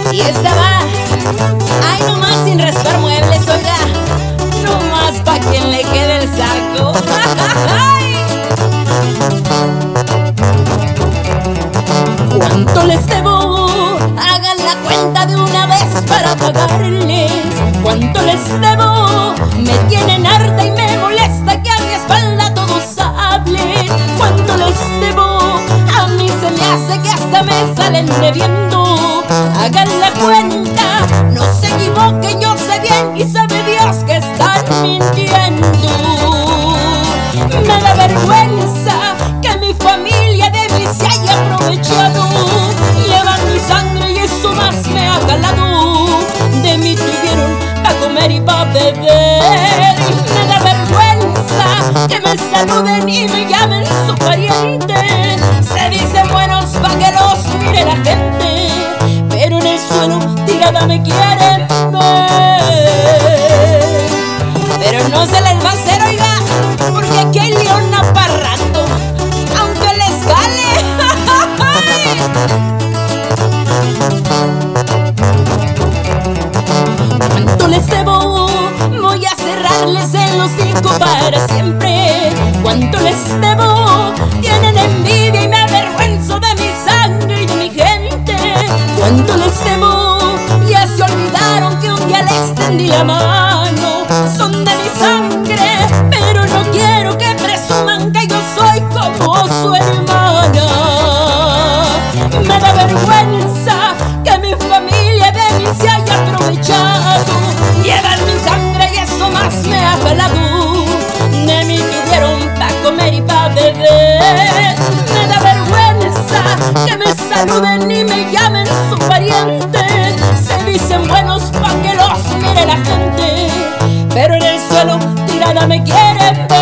Y esta va, ay, nomás sin raspar muebles, oiga, nomás pa' quien le quede el saco. ¿Cuánto les debo? Hagan la cuenta de una vez para pagarles. ¿Cuánto les debo? Me tienen harta y me molesta que a mi espalda todos hablen. ¿Cuánto les debo? A mí se me hace que hasta me salen debiendo. Hagan la cuenta, no se equivoquen, yo sé bien y sabe Dios que están mintiendo. Me da vergüenza que mi familia de mí se haya aprovechado. Llevan mi sangre y eso más me ha calado. De mí tuvieron pa' comer y pa' beber. Me da vergüenza que me saluden y me llamen su pariente. Se dicen buenos pa' que los mire la gente, pero en el suelo tirada me quieren ver. Pero no se les va a hacer, oiga, porque aquí hay león aparrando, aunque les vale. ¿Cuánto les debo? Voy a cerrarles el hocico para siempre. ¿Cuánto les debo? Tienen envidia y me avergüenzo de mi sangre y de mi gente. ¿Cuánto les debo? Ya se olvidaron que un día les tendí la mano. Son de mi sangre, pero no quiero que presuman que yo soy como su hermana. Me da vergüenza que mi familia de mí se haya aprovechado. Llevan mi sangre y eso más me ha calado. De mí pidieron pa' comer y pa' beber. Me da vergüenza que me saluden y me llamen su pariente. Se dicen buenos pa' que los mire la gente, pero en el suelo tirada me quieren ver.